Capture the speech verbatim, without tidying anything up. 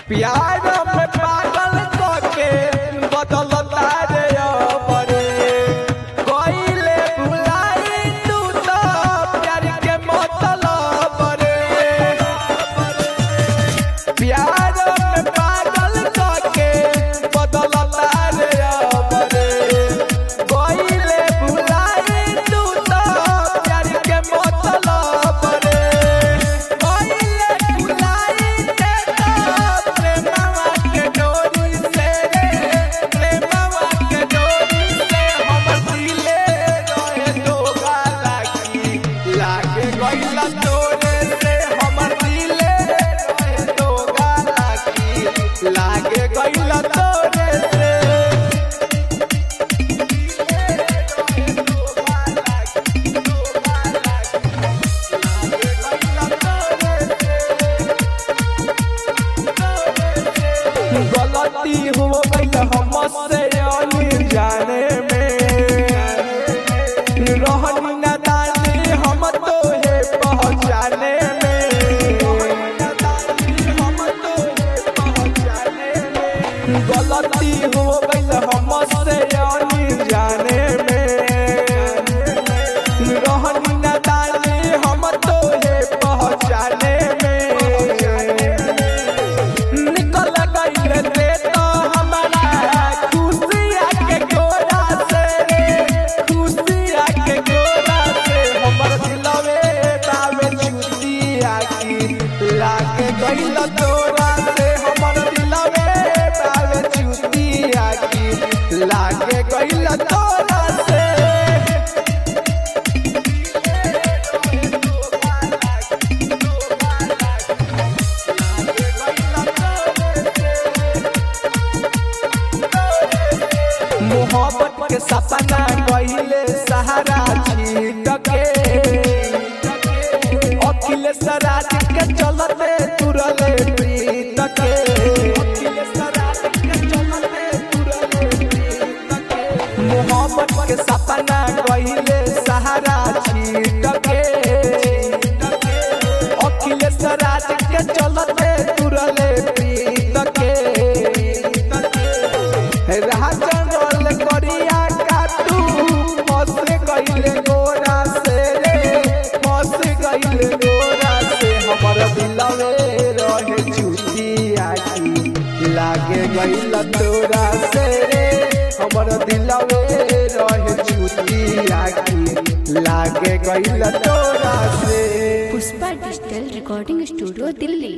प्यार में पागल करके बदलता रे बड़े कोइले भुलाई तू तो प्यार के मतलब रे प्यार में पागल करके बदलता रे बड़े कोइले भुलाई तू तो प्यार के मतलब रे कोइले भुलाई के तो प्रेमवा के डोरी से प्रेमवा के डोरी से हमर दिले रहे धोखा लागी लागे गइला तोरे से हमर दिले रहे धोखा लागी लागे गइला तोरे से गलती हो गई हमसे जाने में रहनी न दानी हम तो है पहचाने में गलती हो गई हमसे जाने में रहनी न दानी हम तो है पहचाने में निकल गइल रे तो हमारा खुशिया के गोरा से खुशिया के गोरा से हमर दिलवे बावे छुटिया की लागे गइल तोरा से हमर दिलवे बावे छुटिया की लागे गइल तोरा से मोहब्बत के सपना कइले सहारा छीट के अखिलेश राज के चलते तुरले प्रीत के मोहब्बत के सपना कइले सहारा छीट के अखिलेश राज के चलते तुरले प्रीत के राजन करिया काटू फंस गइले गोरा से रे फंस गइले गोरा से हमर दिलवे रहे छुटिया की लागे गइल तोरा से रे हमर दिलवे रहे छुटिया की लागे गइल तोरा से। Pushpa digital recording studio Delhi.